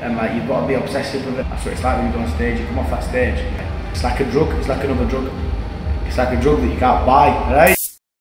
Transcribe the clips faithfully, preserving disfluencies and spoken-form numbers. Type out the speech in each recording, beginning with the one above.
and like you've got to be obsessive with it. That's what it's like when you go on stage. You come off that stage, it's like a drug. It's like another drug. It's like a drug that you can't buy, right?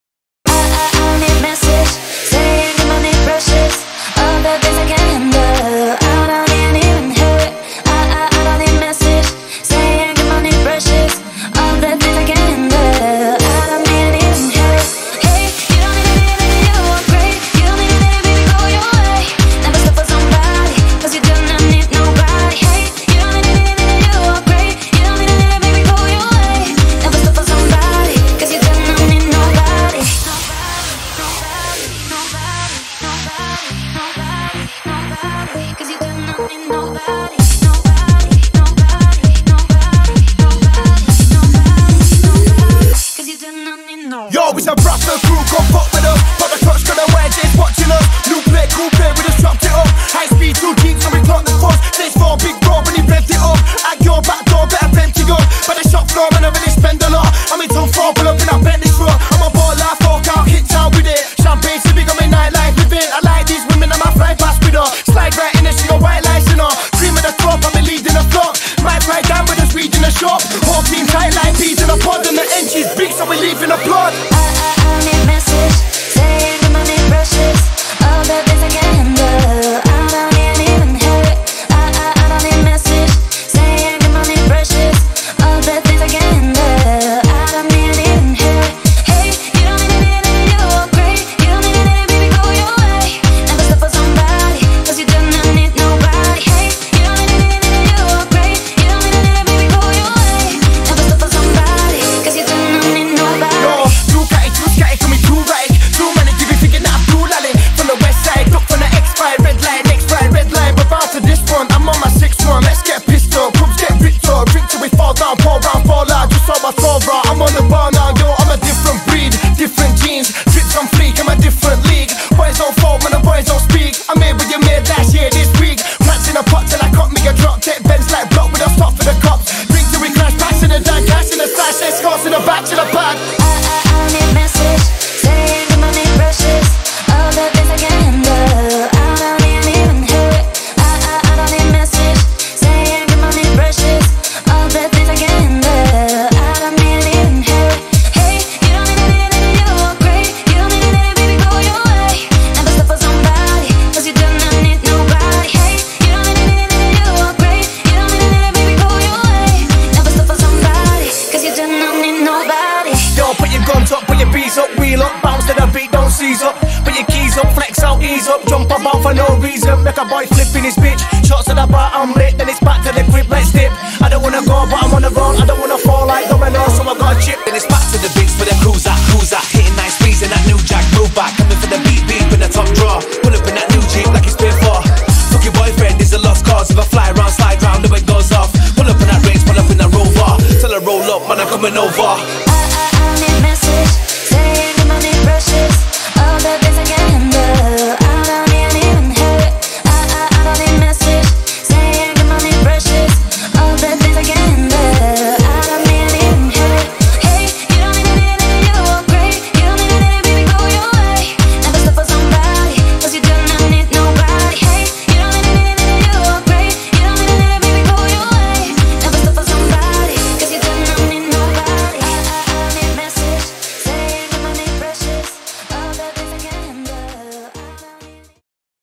Yo, it's a Bradford crew, come fuck with us. Got the clutch, got the wedges, watching us. New play, cool play, we just chopped it up. High speed, two keeps, so we clocked the fuss. Stage four, big bro, when he revved it up. At your back door, better plenty up. By the shop floor, man, I really spend a lot. I'm in town four, pull up in that Bentley truck. I'm a baller, fork out, hit out with it. Champagne, sipping on my nightlife with it. I like these women, I'm a fly past with her. Slide right in and she got white lights in her. Cream of the crop, I'm a lead in the flock. Might fly down with us, reading the shop. Whole team tight like peas in a pod, and the engine's big, so we leaving a plot. I'm on the bar now, yo, I'm a different breed. Different jeans, drips on fleek, I'm a different league. Boys don't fall when the boys don't speak. I'm here with your mate last year this week. Plants in a pot till I cut me a drop. Take bends like block with a stop for the cops. Drink till we crash, packs in the dad, gas in the slash, escorts in the back to the bag. I, I, I need message, saying the money precious. All the things I can handle, I don't need even hurt. I, I, I don't need message, saying the money precious. All the things I can handle. Up, wheel up, bounce to the beat, don't seize up. Put your keys up, flex out, ease up. Jump about for no reason, make a boy flip in his bitch. Shots to the bar, I'm lit, then it's back to the crib, let's dip. I don't wanna go, but I'm on the roll. I don't wanna fall like dominoes, so I got a chip. Then it's back to the beats for the cruiser, cruiser. Hitting nice speeds in that new jack, move back.